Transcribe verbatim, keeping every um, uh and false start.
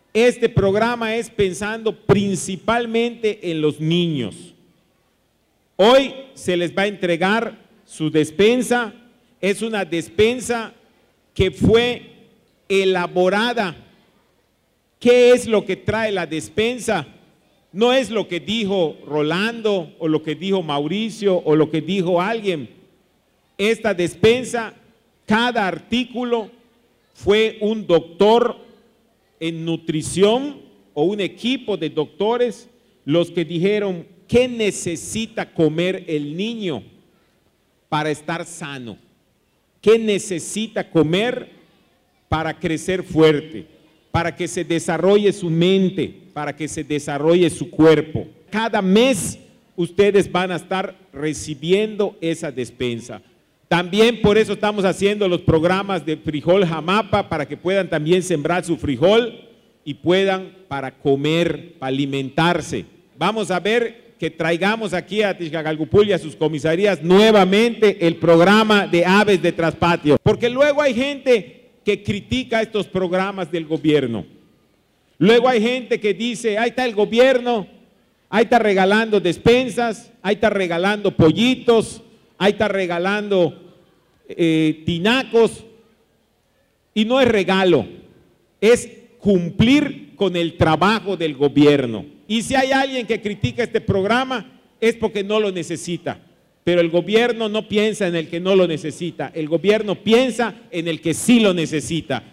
Este programa es pensando principalmente en los niños. Hoy se les va a entregar su despensa. Es una despensa que fue elaborada. ¿Qué es lo que trae la despensa? No es lo que dijo Rolando o lo que dijo Mauricio o lo que dijo alguien. Esta despensa, cada artículo fue un doctor en nutrición o un equipo de doctores los que dijeron qué necesita comer el niño para estar sano, qué necesita comer para crecer fuerte, para que se desarrolle su mente, para que se desarrolle su cuerpo. Cada mes ustedes van a estar recibiendo esa despensa. También por eso estamos haciendo los programas de frijol Jamapa, para que puedan también sembrar su frijol y puedan para comer, para alimentarse. Vamos a ver que traigamos aquí a Tixcacalcupul y a sus comisarías nuevamente el programa de aves de traspatio, porque luego hay gente que critica estos programas del gobierno. Luego hay gente que dice, ahí está el gobierno, ahí está regalando despensas, ahí está regalando pollitos, ahí está regalando eh, tinacos, y no es regalo, es cumplir con el trabajo del gobierno. Y si hay alguien que critica este programa, es porque no lo necesita. Pero el gobierno no piensa en el que no lo necesita, el gobierno piensa en el que sí lo necesita.